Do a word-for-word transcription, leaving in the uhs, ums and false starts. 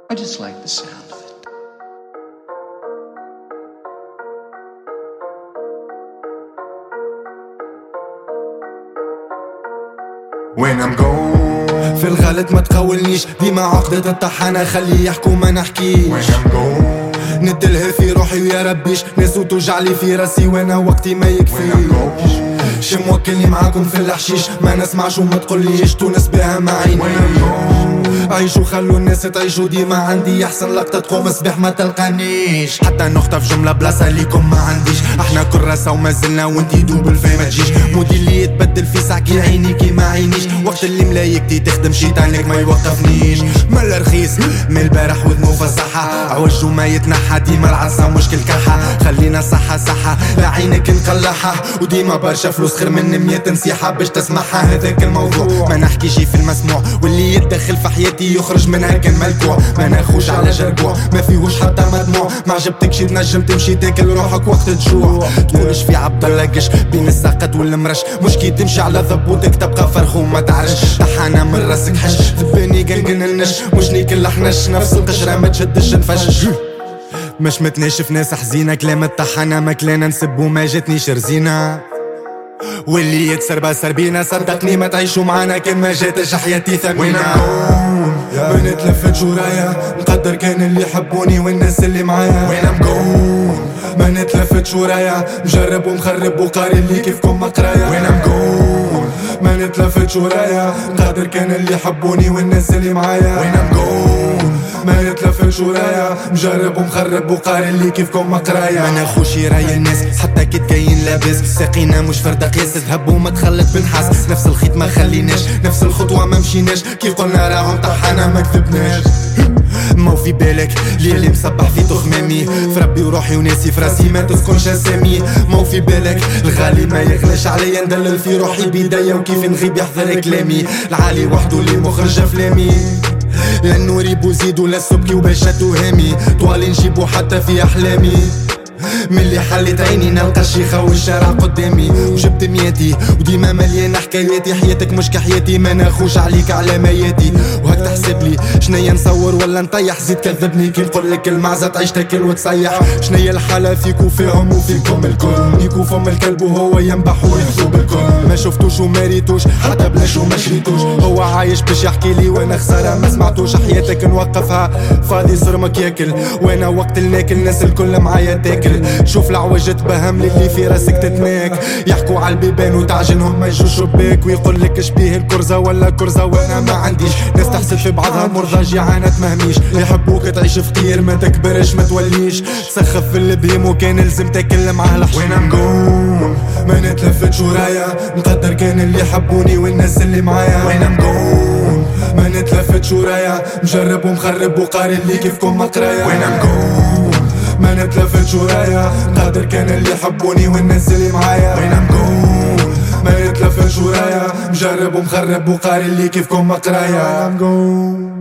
I just like the sound of it. When I'm gone في الغلط ما تقولنيش، ديما عقدة الطحانة خلي يحكوا ما نحكيش. When I'm gone ندلها في روحي ويا ربيش، ناس توجعلي في راسي وانا وقتي ما يكفيش. شي موكلني معاكم في الحشيش، ما نسمعش وما تقوليش تونس بها ما عينيش. عيشوا خلوا الناس تعيشوا، ديما عندي احسن لقطة تقوم صباح ما تلقانيش. حتى نقطة في جملة بلاصة ليكم ما عنديش، احنا كراسة وما زلنا وانتي دوبل في ما تجيش. مودي اللي يتبدل في ساعكي عيني كي ما عينيش، وقت اللي ملايكتي تخدم شيطانك ما يوقفنيش. مال رخيص من البارح وذنو فصحة، عوج وما يتنحى ديما العصا مشكل كحة. خلينا صحة صحة لا عينك نقلعها، وديما برشا فلوس خير من مية نصيحة باش تسمعها. هذاك الموضوع ما نحكيش في المسموع، واللي يتدخل في حياتي يخرج منها كان ملكوع. ما ناخوش على جربوع ما فيهوش حتى مدموع، ما عجبتكش تنجم تمشي تاكل روحك وقت تجوع. تقولش في عبد الله قش بين الساقط والمرش، مش كي تمشي على ضبوطك تبقى فرخ وما تعرش. طحانة من راسك حش ذباني قنقن النش، مش نيك اللحنش نفس القشرة ما تشدش نفشش. مش متناشف ناس حزينة، كلام الطحانة مكلانة نسب وما جاتنيش رزينة. واللي يكسر بسر بينا صدقني ما تعيشوا معانا كان ما جاتش حياتي ثمينة. ما نتلفتش ورايا نقدر كان اللي يحبوني والناس اللي معايا. وين ام جون ما نتلفتش ورايا مجرب ومخرب وقاري اللي كيفكم مقرايا. وين ام جون ما نتلفتش ورايا نقدر كان اللي يحبوني والناس اللي معايا. وين ام جون ما نتلفتش ورايا مجرب ومخرب وقاري اللي كيفكم مقرايا. ما ناخوش راي الناس حتى كي تكاين لاباس، ساقينا مش فرد قياس تذهب وما تخلط بنحاس. نفس الخيط ما خليناش نفس الخطوة ما مشيناش، كي قلنا راهم طحانا ما كذبناش. مو في بالك لي اللي مصبح في تخمامي، في ربي وروحي وناسي في راسي ما تسكنش اسامي. مو في بالك الغالي ما يغلاش عليا، ندلل في روحي بيديا وكيف نغيب يحضر كلامي. العالي وحده اللي مخرج افلامي، لا نوري بوزيد ولا السبكي وباشا توهامي. طوالي نجيبو حتى في احلامي، ملي حليت عيني نلقى الشيخة والشارع قدامي. وجبت مياتي وديما مليانة حكاياتي، حياتك مش كحياتي ما ناخوش عليك على مياتي. وهك تحسب لي شنيا نصور ولا نطيح، زيد كذبني كي نقولك المعزة تعيش تاكل وتصيح. شنيا الحالة فيكو فيهم وفيكم الكل، نيكو فم الكلب وهو ينبح ويخذو بالكل. ما شفتوش وما ريتوش حتى بلاش وما شريتوش، هو عايش باش يحكي لي وانا خسارة ما سمعتوش. حياتك نوقفها فاضي صرمك ياكل، وانا وقت الناكل الناس الكل معايا تاكل. شوف العوجة تبهم اللي في راسك تتماك، يحكوا على البيبان وتعجنهم ما يجوا شباك. ويقول لك شبيه الكرزة ولا كرزة وانا ما عنديش. ناس تحسب في بعضها مرضى جيعانة تمهميش، يحبوك تعيش فقير ما تكبرش ما توليش. تسخف في البهيم وكان لازم تاكل معاه الحش. وين ام جون ما نتلفتش ورايا نقدر كان اللي يحبوني والناس اللي معايا. وين ام جون ما نتلفتش ورايا مجرب ومخرب وقاري اللي كيفكم مقرايا. وين ام جون ما نتلفتش ورايا نقدر كان اللي يحبوني والناس اللي معايا. وين ام جون ما نتلفتش ورايا مجرب ومخرب وقاري اللي كيفكم مقرايا. وين ام جون